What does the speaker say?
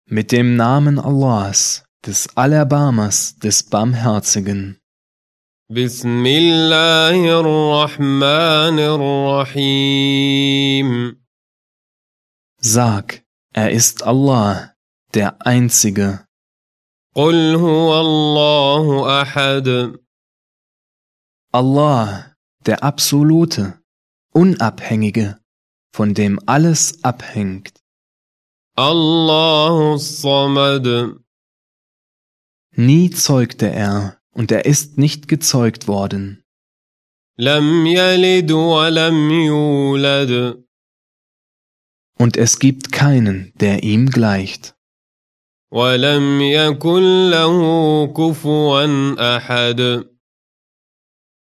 Mit dem Namen Allahs, des Allerbarmers, des Barmherzigen. بسم الله الرحمن الرحيم. Sag, er ist Allah, der Einzige. قل هو الله أحد. Allah, der Absolute, Unabhängige, von dem alles abhängt. الله الصمد. Nie zeugte er, und er ist nicht gezeugt worden. لم يلد ولم يولد. Und es gibt keinen, der ihm gleicht. ولم يكن له كفوا أحد.